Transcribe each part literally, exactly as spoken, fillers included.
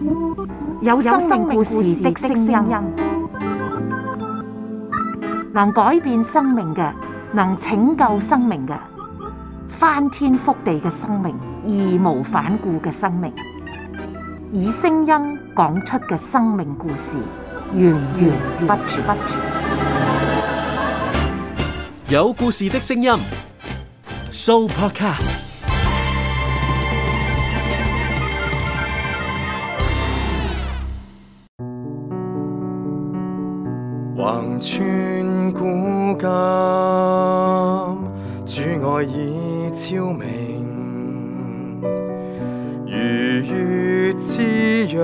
有生命故事的聲音，能改變生命嘅，能拯救生命嘅，翻天覆地嘅生命，義無反顧嘅生命，以聲音講出嘅生命故事，源源不絕。 有故事的聲音 ，Sooo Podcast。 橫穿古今，主愛已超明，如月之約，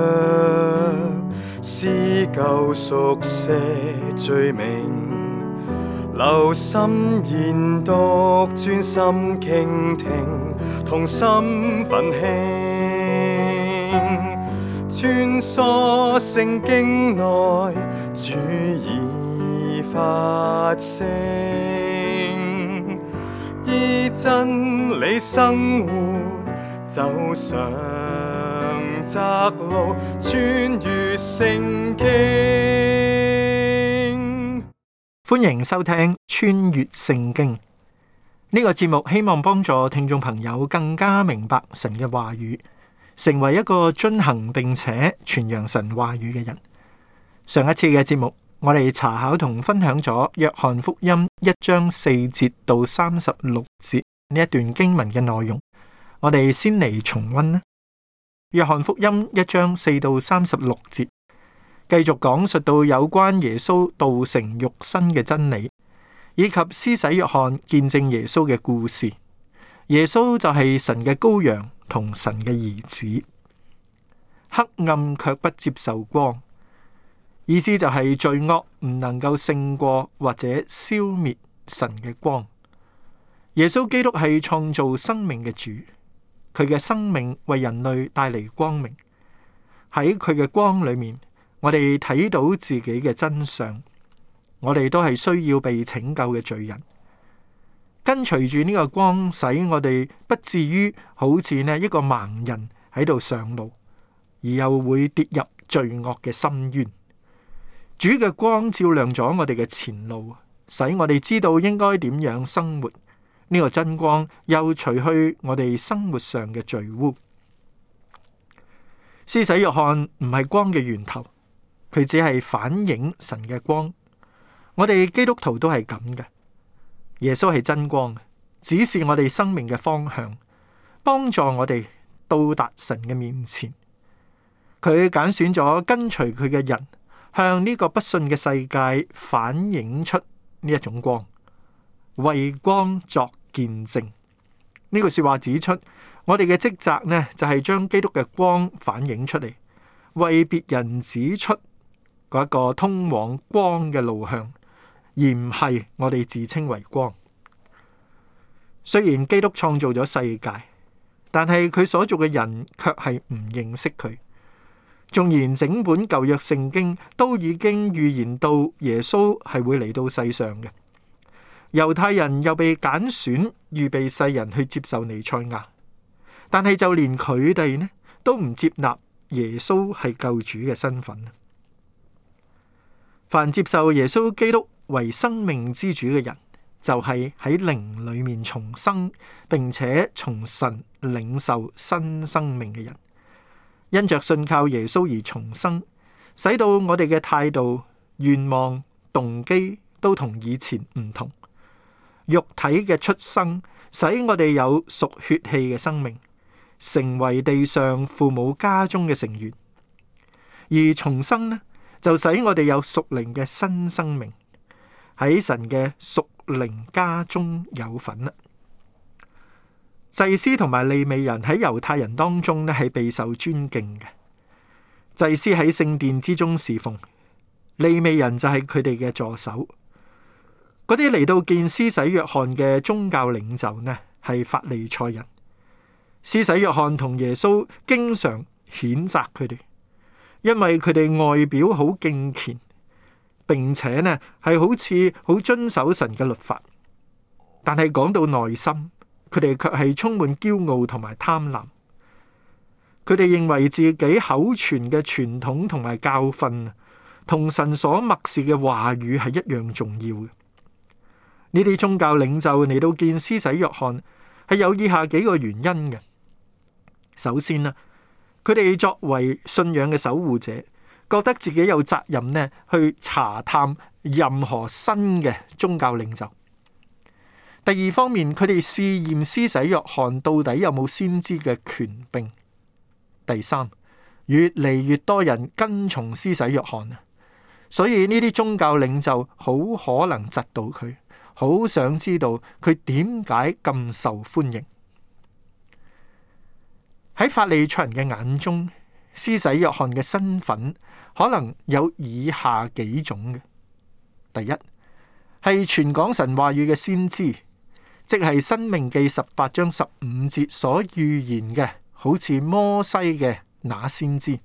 撕舊熟寫罪名，留心研讀，專心傾聽，同心奮興，穿梭聖經內，主已發聲，依真理生活，走上窄路，穿越聖經。 歡迎收聽《穿越聖經》呢個節目，希望幫助聽眾朋友更加明白神嘅話語，成為一個遵行並且傳揚神話語嘅人。上一次嘅節目，我哋查考同分享咗約翰福音一章四節到三十六節呢一段經文嘅內容。我哋先嚟重溫啦。約翰福音一章四到三十六節，繼續講述到有關耶穌道成肉身嘅真理，以及施洗約翰見證耶穌嘅故事。耶穌就係神嘅羔羊同神嘅兒子。黑暗卻不接受光。意思就係罪惡唔能夠勝過或者消滅神嘅光。耶穌基督係創造生命嘅主，佢嘅生命為人類帶嚟光明。喺佢嘅光裏面，我哋睇到自己嘅真相。我哋都係需要被拯救嘅罪人。跟隨住呢個光，使我哋不至於好似呢一個盲人喺度上路，而又會跌入罪惡嘅深淵。主嘅光照亮咗我哋嘅前路，使我哋知道應該點樣生活。呢個真光又除去我哋生活上嘅罪污。施洗約翰唔係光嘅源頭，佢只係反映神嘅光。我哋基督徒都係咁嘅。耶穌係真光，指示我哋生命嘅方向，幫助我哋到達神嘅面前。佢揀選咗跟隨佢嘅人，向呢個不信嘅世界反映出呢一種光，為光作見證。呢句說話指出，我哋嘅職責呢，就係將基督嘅光反映出嚟，為別人指出嗰一個通往光嘅路向，而唔係我哋自稱為光。雖然基督創造咗世界，但係佢所做嘅人卻係唔認識佢。縱然整本舊約聖經都已經預言到耶穌係會嚟到世上嘅，猶太人又被揀選預備世人去接受彌賽亞，但係就連佢哋呢都唔接納耶穌係救主嘅身份。凡接受耶穌基督為生命之主嘅人，就係喺靈裏面重生，並且從神領受新生命嘅人。因着信靠耶穌而重生，使到我哋嘅態度、願望、動機都同以前唔同。肉體嘅出生使我哋有屬血氣嘅生命，成為地上父母家中嘅成員；而重生呢，就使我哋有屬靈嘅新生命，喺神嘅屬靈家中有份啦。祭司同埋利未人喺猶太人當中咧係備受尊敬嘅。祭司喺聖殿之中侍奉，利未人就係佢哋嘅助手。嗰啲嚟到見施洗約翰嘅宗教領袖呢，係法利賽人。施洗約翰同耶穌經常譴責佢哋，因為佢哋外表好敬虔，並且呢係好似好遵守神嘅律法，但係講到內心，佢哋卻係充滿驕傲同埋貪婪。 佢哋認為自己口傳嘅傳統同埋教訓，同神所默示嘅話語係一樣重要嘅。呢啲宗教領袖嚟到見施洗約翰，係有以下幾個原因嘅。首先啦，佢哋作為信仰嘅守護者，覺得自己有責任呢去查探任何新嘅宗教領袖。第二方面，佢哋試驗施洗約翰到底有冇先知嘅權柄。第三，越嚟越多人跟從施洗約翰啊，所以呢啲宗教領袖好可能窒到佢，好想知道佢點解咁受歡迎。喺法利賽人嘅眼中，施洗約翰嘅身份可能有以下幾種嘅。第一，係傳講神話語嘅先知，即係申命記十八章十五節所預言嘅，好似摩西嘅那先知。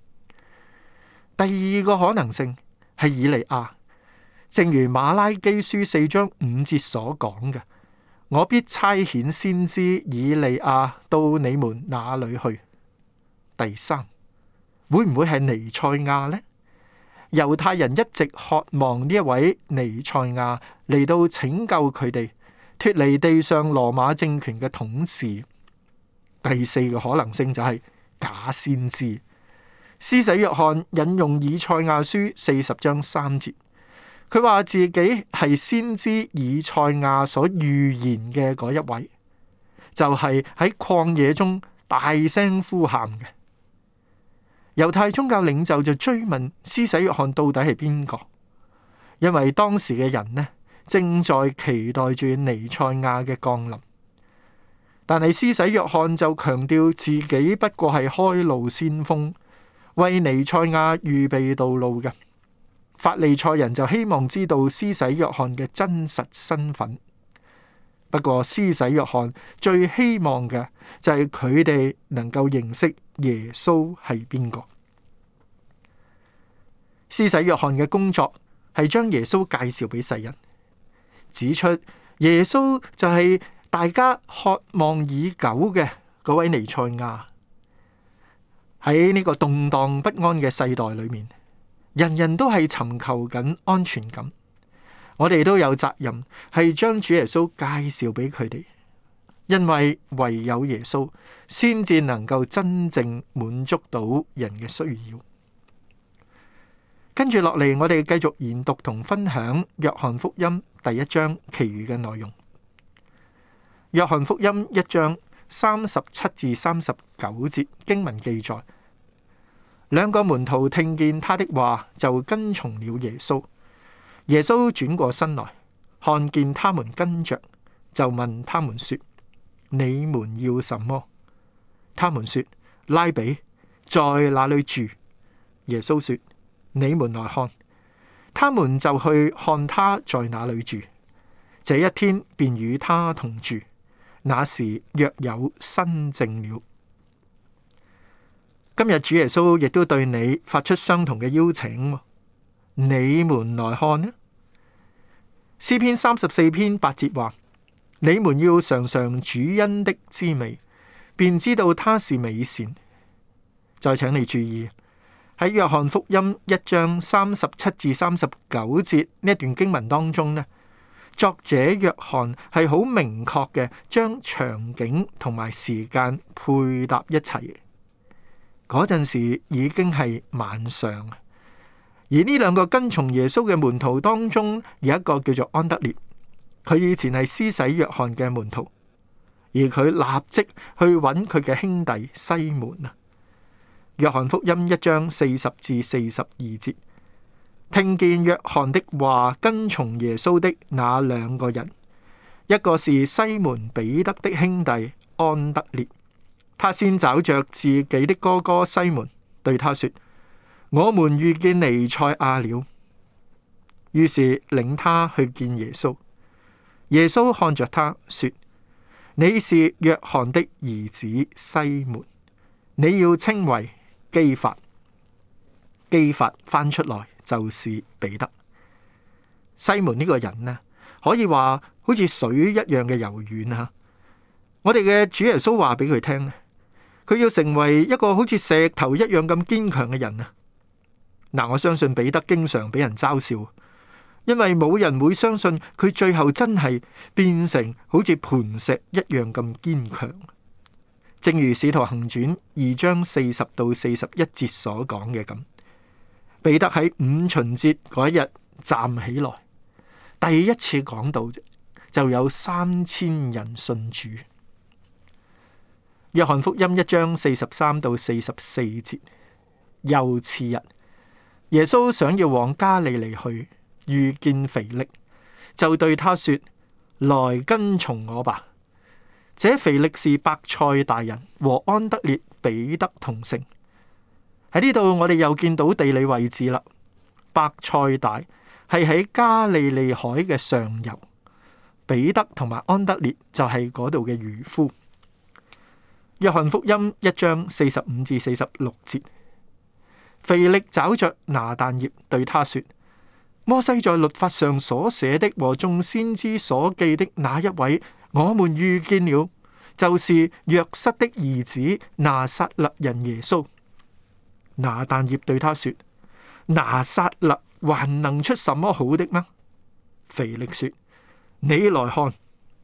第二個可能性係以利亞，正如馬拉基書四章五節所講嘅，我必差遣先知以利亞到你們那裏去。第三，會唔會係彌賽亞呢？猶太人一直渴望呢一位彌賽亞嚟到拯救佢哋，脫離地上羅馬政權嘅統治。第四個可能性就係假先知。施洗約翰引用以賽亞書四十章三節，佢話自己係先知以賽亞所預言嘅嗰一位，就係喺曠野中大聲呼喊嘅。猶太宗教領袖就追問施洗約翰到底係邊個，因為當時嘅人呢正在期待住彌賽亞嘅降臨。但係施洗約翰就強調自己不過係開路先鋒，為彌賽亞預備道路嘅。法利賽人就希望知道施洗約翰嘅真實身份。不過施洗約翰最希望嘅就係佢哋能夠認識耶穌係邊個。施洗約翰嘅工作係將耶穌介紹俾世人，指出耶穌就係大家渴望已久嘅嗰位彌賽亞。喺呢個動盪不安嘅世代裏面，人人都係尋求緊安全感。我哋都有責任係將主耶穌介紹俾佢哋，因為唯有耶穌先至能夠真正滿足到人嘅需要。跟住落嚟，我哋繼續研讀同分享約翰福音第一章其餘嘅內容。約翰福音一章三十七至三十九節經文記載，兩個門徒聽見他的話，就跟從了耶穌。耶穌轉過身來，看見他們跟着，就問他們說：你們要什麼？他們說：拉比，在哪裏住？耶穌說：你們來看。他們就去看他在哪裏住。這一天便與他同住。那時約有申正了。今日主耶穌亦都對你發出相同嘅邀請，你們來看呢？詩篇三十四篇八節話：你們要嘗嘗主恩的滋味，便知道他是美善。再請你注意，喺約翰福音一章三十七至三十九節呢一段經文當中呢，作者約翰係好明確嘅，將場景同埋時間配搭一齊。嗰陣時已經係晚上，而呢兩個跟從耶穌嘅門徒當中，有一個叫做安德烈，佢以前係施洗約翰嘅門徒，而佢立即去揾佢嘅兄弟西門啊。約翰福音一章四十至四十二節，聽見約翰的話，跟從耶穌的那兩個人，一個是西門彼得的兄弟安德烈。他先找着自己的哥哥西門，對他說：我們遇見彌賽亞了。於是領他去見耶穌。耶穌看着他說：你是約翰的兒子西門，你要稱為基法。基法翻出來就是彼得。西門呢個人呢，可以話好似水一樣嘅柔軟啊！我哋嘅主耶穌話俾佢聽， 佢要成為一個好似石頭一樣咁堅強嘅人啊！嗱，我相信彼得經常俾人嘲笑，因為冇人會相信佢最後真係變成好似磐石一樣咁堅強。正如《使徒行傳》二章四十到四十一節所講嘅咁，彼得喺五旬節嗰一日站起來，第一次講道就有三千人信主。約翰福音一章四十三到四十四節，又次日，耶穌想要往加利利去，遇見腓力，就對他說：來跟從我吧。這腓力是伯賽大人，和安德烈、彼得同城。喺呢度我哋又見到地理位置啦。伯賽大係喺加利利海嘅上游，彼得同埋安德烈就係嗰度嘅漁夫。約翰福音一章四十五至四十六節，腓力找着拿但業對他說：摩西在律法上所寫的和眾先知所記的那一位，我們遇見了，就是約瑟的兒子拿撒勒人耶穌。拿但業對他說：拿撒勒還能出什麼好的嗎？腓力說：你來看。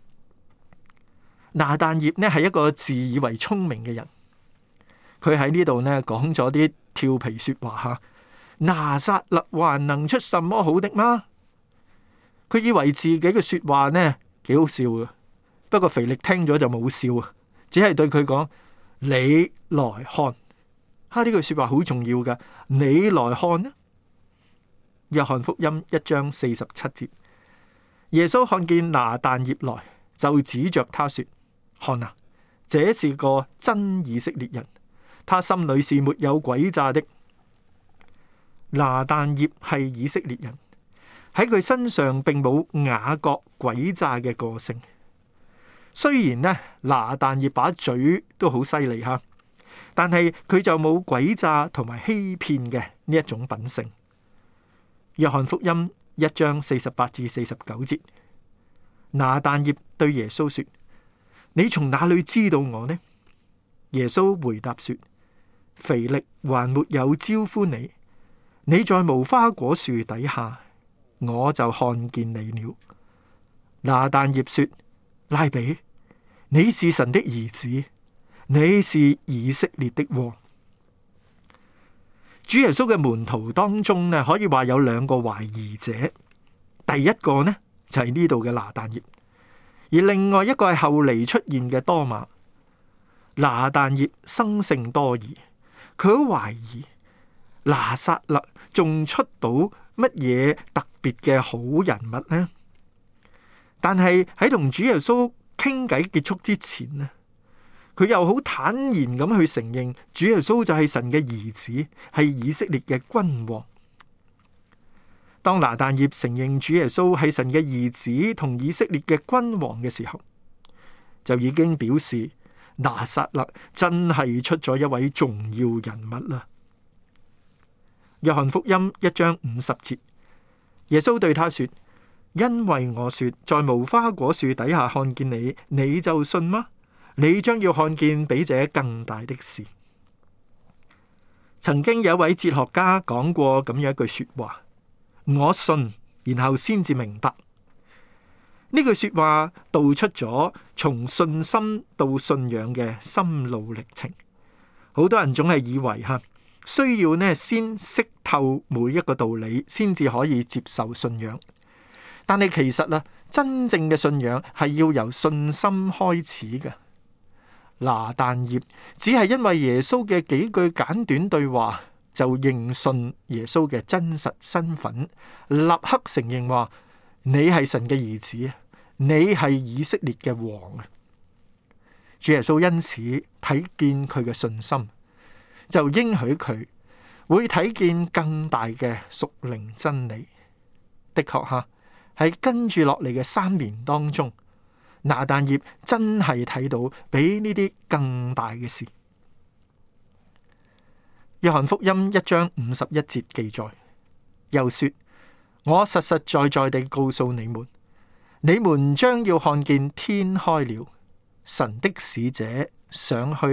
拿但業呢係一個自以為聰明嘅人，佢喺呢度呢講咗啲調皮說話吓。拿撒勒還能出什麼好的嗎？佢以為自己嘅說話呢幾好笑啊，不過腓力聽咗就冇笑啊，只係對佢講：你來看。哈，呢句說話好重要噶，你來看呢。約翰福音一章四十七節，耶穌看見拿但業來，就指着他說：看啊，這是個真以色列人，他心裏是沒有詭詐的。拿但業係以色列人，喺佢身上並冇雅各詭詐嘅個性。雖然呢，拿但業把嘴都好犀利吓，但係佢就冇詭詐同埋欺騙嘅呢一種品性。約翰福音一章四十八至四十九節，拿但業對耶穌說：你從哪裏知道我呢？耶穌回答說：腓力還沒有招呼你，你在無花果樹底下，我就看見你了。拿但業說：拉比，你是神的兒子，你是以色列的王。主耶穌嘅門徒當中呢，可以話有兩個懷疑者。第一個呢就係呢度嘅拿但業，而另外一個係後嚟出現嘅多馬。拿但業生性多疑，佢好懷疑拿撒勒仲出到乜嘢特別嘅好人物呢？但係喺同主耶穌傾偈結束之前呢，佢又好坦然咁去承認主耶穌就係神嘅兒子，係以色列嘅君王。當拿但業承認主耶穌係神嘅兒子同以色列嘅君王嘅時候，就已經表示拿撒勒真係出咗一位重要人物啦。約翰福音一章五十節，耶穌對他說：因為我說在無花果樹底下看見你，你就信嗎？你將要看見比這更大的事。曾經有一位哲學家講過咁樣一句說話：我信，然後先至明白。呢句說話道出咗從信心到信仰嘅心路歷程。好多人總係以為吓需要呢先識透每一個道理，先至可以接受信仰。但係其實啊，真正嘅信仰係要由信心開始嘅。拿但業只係因為耶穌嘅幾句簡短對話，就認信耶穌嘅真實身份，立刻承認話：你係神嘅兒子，你係以色列嘅王啊！主耶穌因此睇見佢嘅信心，就應許佢會睇見更大嘅屬靈真理。的確吓，喺跟住落嚟嘅三年當中，拿但業真係睇到比呢啲更大嘅事。約翰福音一章五十一節記載，又說：我實實在在地告訴你們，你們將要看見天開了，神的使者上去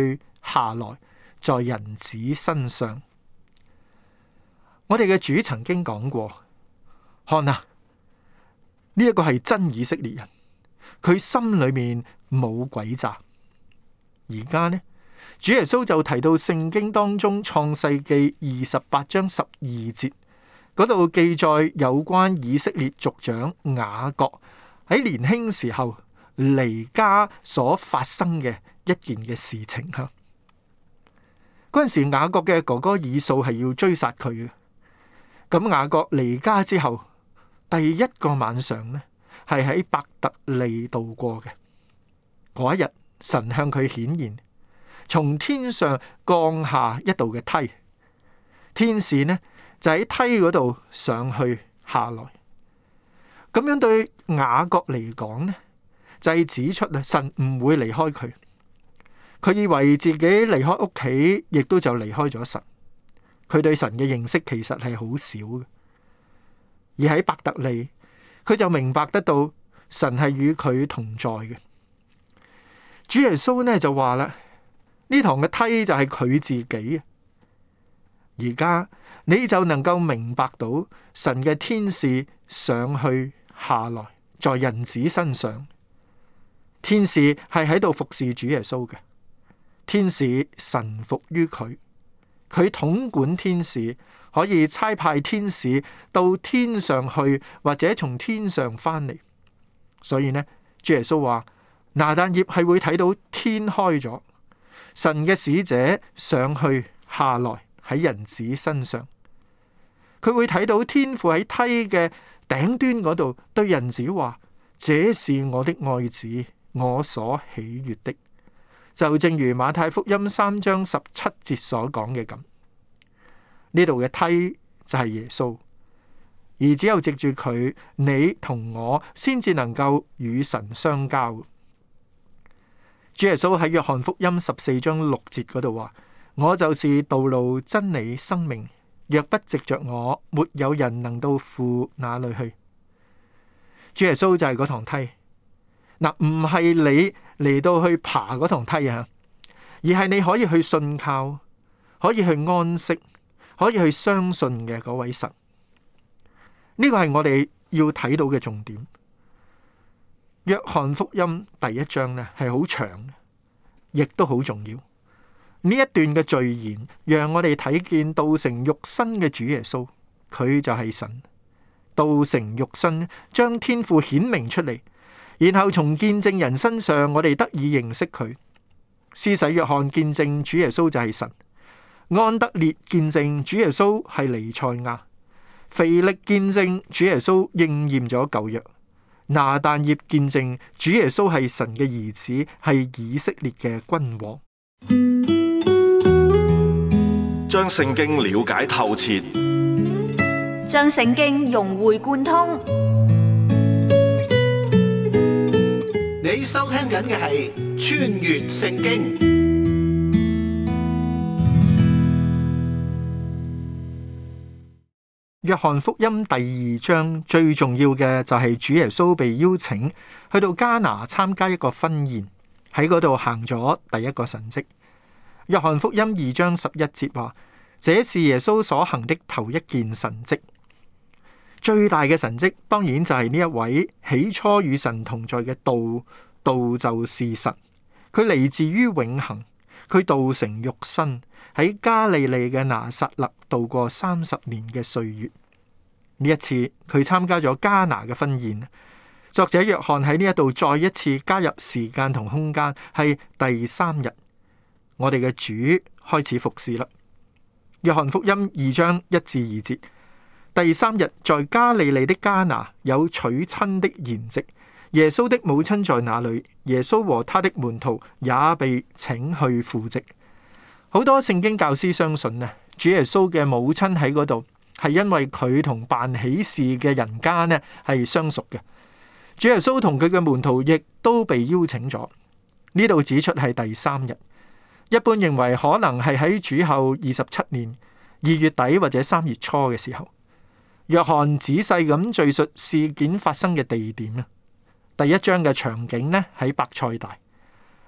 下來，在人子身上。我哋嘅主曾經講過，看啊，呢一個係真以色列人，佢心裏面冇詭詐。而家呢，主耶穌就提到聖經當中創世記二十八章十二節嗰度記載有關以色列族長雅各喺年輕時候離家所發生嘅一件嘅事情。吓，嗰陣時雅各嘅哥哥以掃係要追殺佢嘅。咁雅各離家之後，第一個晚上呢，係喺伯特利度過嘅。嗰一日，神向佢顯現，從天上降下一道嘅梯，天使呢就喺梯嗰度上去下來。咁樣對雅各嚟講呢，就係指出啊，神唔會離開佢。佢以為自己離開屋企，亦都就離開咗神。佢對神嘅認識其實係好少嘅，而喺伯特利，佢就明白得到神係與佢同在嘅。主耶穌呢就話啦，呢堂嘅梯就係佢自己。而家你就能夠明白到神嘅天使上去下來，在人子身上，天使係喺度服侍主耶穌嘅，天使臣服於佢。佢統管天使，可以差派天使到天上去，或者從天上翻嚟。所以呢，主耶穌話拿但業係會睇到天開咗，神嘅使者上去下來喺人子身上。佢會睇到天父喺梯嘅頂端嗰度對人子話：這是我的愛子，我所喜悅的。就正如馬太福音三章十七節所講嘅咁，呢度嘅梯就係耶穌，而只有藉住佢，你同我先至能夠與神相交。主耶穌喺約翰福音十四章六節嗰度話：我就是道路、真理、生命，若不藉着我，沒有人能到父那裏去。主耶穌就係嗰堂梯。嗱，唔係你嚟到去爬嗰堂梯啊，而係你可以去信靠，可以去安息，可以去相信嘅嗰位神。呢個係我哋要睇到嘅重點。約翰福音第一章呢係好長，亦都好重要。呢一段嘅序言，讓我哋睇見道成肉身嘅主耶穌，佢就係神。道成肉身，將天父顯明出嚟。然後從見證人身上，我哋得以認識佢。施洗約翰見證主耶穌就係神，安德烈見證主耶穌係彌賽亞，腓力見證主耶穌應驗咗舊約，拿但業見證主耶穌係神嘅兒子，係以色列嘅君王。 將聖經了解透徹， 將聖經融會貫通。 你收聽緊嘅係《穿越聖經》。 約翰福音第二章最重要嘅就係主耶穌被邀請去到迦拿參加一個婚宴，喺嗰度行咗第一個神蹟。約翰福音二章十一節話：這是耶穌所行的頭一件神蹟。最大嘅神蹟當然就係呢一位起初與神同在嘅道，道就是神，佢嚟自於永恆，佢道成肉身，喺加利利嘅拿撒勒度過三十年嘅歲月。呢一次佢參加咗迦拿嘅婚宴。作者約翰喺呢一度再一次加入時間同空間，係第三日，我哋嘅主開始服侍啦。約翰福音二章一至二節。第三日，在加利利的迦拿有娶親的筵席，耶穌的母親在那裏，耶穌和他的門徒也被請去赴席。好多聖經教師相信呢，主耶穌嘅母親喺嗰度，係因為佢同辦喜事嘅人家呢係相熟嘅。主耶穌同佢嘅門徒亦都被邀請咗。呢度指出係第三日，一般認為可能係喺主後二十七年二月底或者三月初嘅時候。約翰仔細咁敘述事件發生嘅地點啊，第一章嘅場景呢喺伯賽大，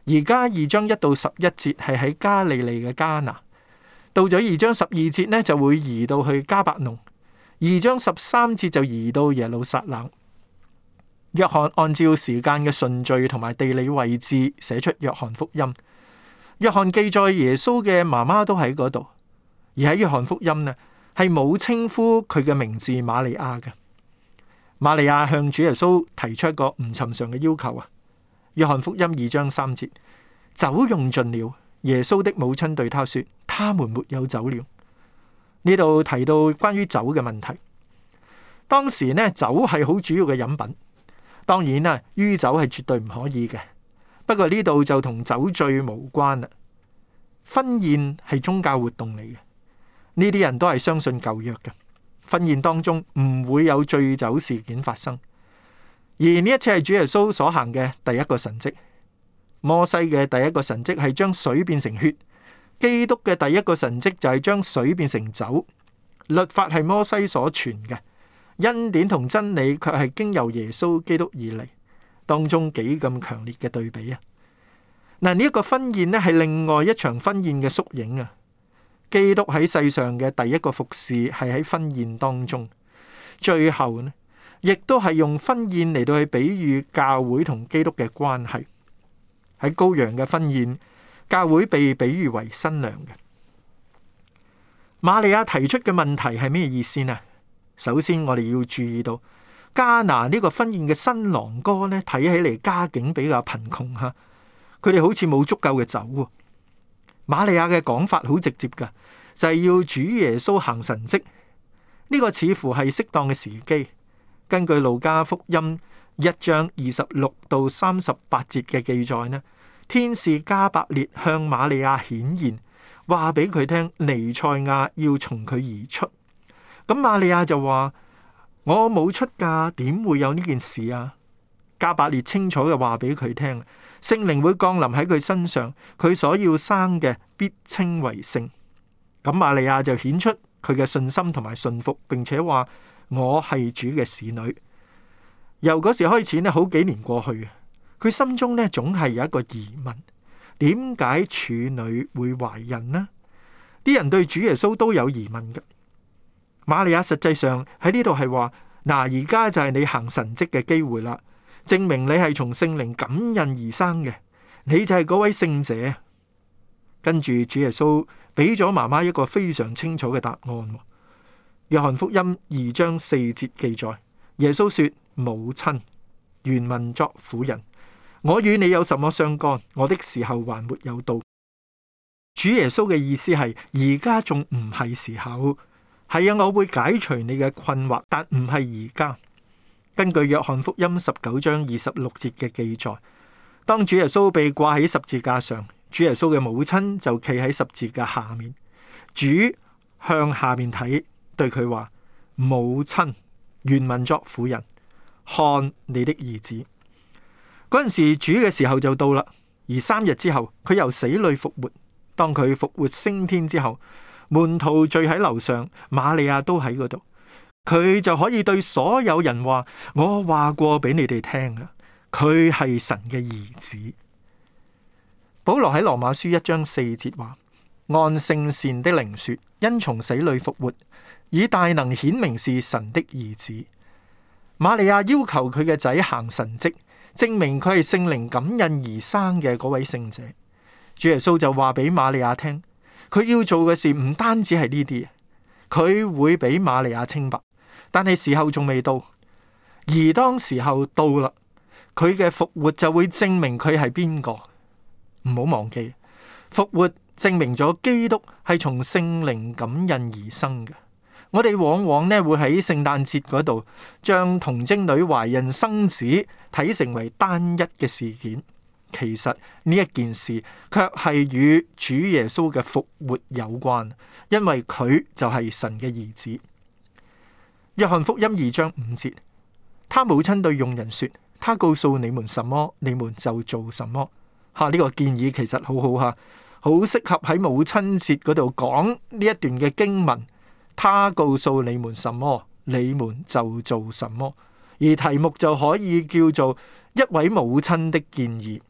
而家二章一到十一節係喺加利利嘅迦拿，到咗二章十二節呢就會移到去迦百農，二章十三節就移到耶路撒冷。約翰按照時間嘅順序同埋地理位置寫出約翰福音。約翰記載耶穌嘅媽媽都喺嗰度，而喺約翰福音呢係冇稱呼佢嘅名字瑪利亞嘅。瑪利亞向主耶穌提出一個唔尋常嘅要求啊。約翰福音二章三節，酒用盡了，耶穌的母親對他說：他們沒有酒了。呢度提到關於酒嘅問題。當時呢，酒係好主要嘅飲品，當然啦，酗酒係絕對唔可以嘅。不過呢度就同酒醉無關啦。婚宴係宗教活動嚟嘅，呢啲人都係相信舊約嘅。婚宴當中唔會有醉酒事件發生。而呢一次係主耶穌所行嘅第一個神蹟。摩西嘅第一個神蹟係將水變成血，基督嘅第一個神蹟就係將水變成酒。律法係摩西所傳嘅，恩典同真理卻係經由耶穌基督而嚟，當中幾咁強烈嘅對比啊！嗱，呢一個婚宴呢係另外一場婚宴嘅縮影啊！基督喺世上嘅第一個服侍係喺婚宴當中，最後呢，亦都係用婚宴嚟到去比喻教會同基督嘅關係。喺羔羊嘅婚宴，教會被比喻為新娘嘅。瑪利亞提出嘅問題係咩意思呢？首先我哋要注意到迦拿呢個婚宴嘅新郎哥呢，睇起嚟家境比較貧窮吓，佢哋好似冇足夠嘅酒。瑪利亞嘅講法好直接噶，就係要主耶穌行神蹟。呢個似乎係適當嘅時機。根據路加福音一章二十六到三十八節嘅記載呢，天使加百列向瑪利亞顯現，話俾佢聽彌賽亞要從佢而出。咁瑪利亞就話：我冇出嫁，點會有呢件事啊？加百列清楚嘅話俾佢聽，聖靈會降臨喺佢身上，佢所要生嘅必稱為聖。咁瑪利亞就顯出佢嘅信心同埋信服，並且話：我係主嘅使女。由嗰時開始呢，好幾年過去，佢心中呢總係有一個疑問：點解處女會懷孕呢？啲人對主耶穌都有疑問嘅。瑪利亞實際上喺呢度係話：嗱，而家就係你行神蹟嘅機會啦，證明你係從聖靈感孕而生嘅，你就係嗰位聖者。跟住主耶穌俾咗媽媽一個非常清楚嘅答案。約翰福音二章四節記載，耶穌說：母親，原文作婦人，我與你有什麼相干？我的時候還沒有到。主耶穌嘅意思係：而家仲唔係時候。係啊，我會解除你嘅困惑，但唔係而家。根據約翰福音十九章二十六節嘅記載，當主耶穌被掛喺十字架上，主耶穌嘅母親就企喺十字架下面。主向下面睇，對佢話：母親，原文作婦人，看你的兒子。嗰陣時主嘅時候就到啦，而三日之後佢由死裏復活。當佢復活升天之後，門徒聚喺樓上，瑪利亞都喺嗰度，佢就可以對所有人話：我話過俾你哋聽啊，佢係神嘅兒子。保羅喺羅馬書一章四節話：按聖善的靈說，因從死裏復活，以大能顯明是神的兒子。瑪利亞要求佢嘅仔行神蹟，證明佢係聖靈感孕而生嘅嗰位聖者。主耶穌就話俾瑪利亞聽，佢要做嘅事唔單止係呢啲，佢會俾瑪利亞清白，但係時候仲未到。而當時候到啦，佢嘅復活就會證明佢係邊個。唔好忘記，復活證明咗基督係從聖靈感孕而生嘅。我哋往往呢會喺聖誕節嗰度將童貞女懷孕生子睇成為單一嘅事件。其實呢一件事卻係與主耶穌嘅復活有關，因為佢就係神嘅兒子。約翰福音二章五節，他母親對眾人說：他告訴你們什麼，你們就做什麼。吓、啊，呢、這個建議其實好好吓，好適合喺母親節嗰度講呢一段嘅經文。他告訴你們什麼，你們就做什麼。而題目就可以叫做一位母親的建議。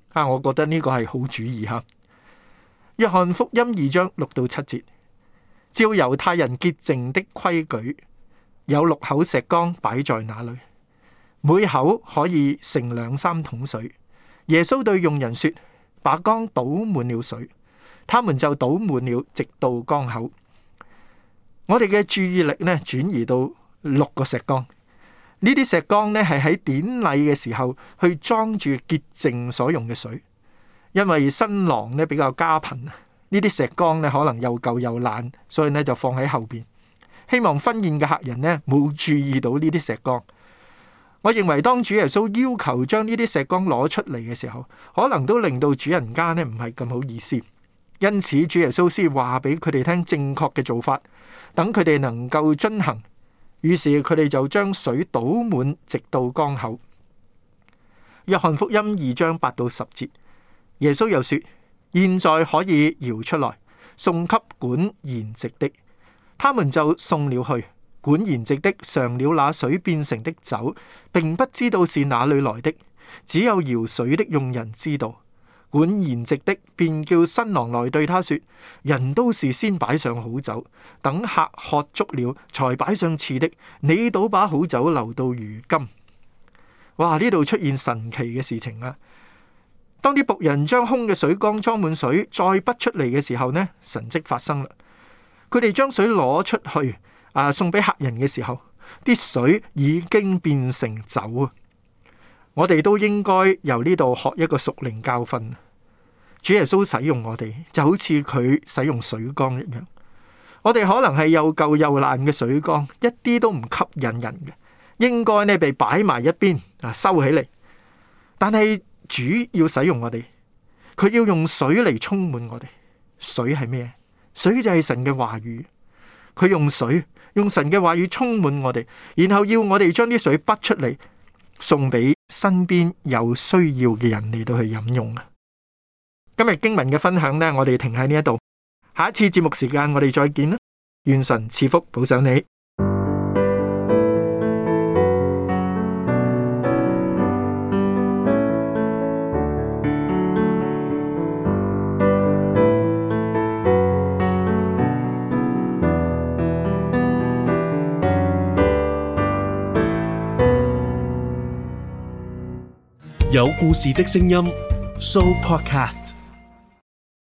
啊，我覺得呢個係好主意吓。約翰福音二章六到七節，照猶太人潔淨的規矩，有六口石缸擺在那裏，每口可以盛兩三桶水。耶穌對用人說，把缸倒滿了水，他們就倒滿了，直到缸口。我哋嘅注意力呢，轉移到六個石缸。呢啲石缸呢，係喺典禮嘅時候去裝住潔淨所用嘅水，因為新郎呢比較家貧，呢啲石缸呢可能又舊又爛，所以呢就放喺後邊，希望婚宴嘅客人呢冇注意到呢啲石缸。我認為當主耶穌要求將呢啲石缸攞出嚟嘅時候，可能都令到主人家呢唔係咁好意思，因此主耶穌先話俾佢哋聽正確嘅做法，等佢哋能夠遵行。於是佢哋就將水倒滿，直到缸口。約翰福音二章八到十節，耶穌又說：現在可以搖出來，送給管筵席的。他們就送了去。管筵席的嘗了那水變成的酒，並不知道是哪裏來的，只有搖水的用人知道。管筵席的便叫新郎來對他說：人都是先擺上好酒，等客喝足了才擺上次的，你倒把好酒留到如今。哇！呢度出現神奇嘅事情啊！當啲僕人將空嘅水缸裝滿水，再不出嚟嘅時候呢，神蹟發生啦。佢哋將水攞出去啊，送俾客人嘅時候，啲水已經變成酒啊！我哋都應該由呢度學一個屬靈教訓。主耶穌使用我哋，就好似佢使用水缸一樣。我哋可能係又舊又爛嘅水缸，一啲都唔吸引人嘅，應該呢被擺埋一邊啊，收起嚟。但係主要使用我哋，佢要用水嚟充滿我哋。水係咩？水就係神嘅話語。佢用水，用神嘅話語充滿我哋，然後要我哋將啲水滗出嚟，送俾身邊有需要嘅人嚟到去飲用啊！今日經文嘅分享呢，我哋停喺呢一度，下一次節目時間我哋再見啦！願神賜福保守你。 有故事的聲音 Show Podcast。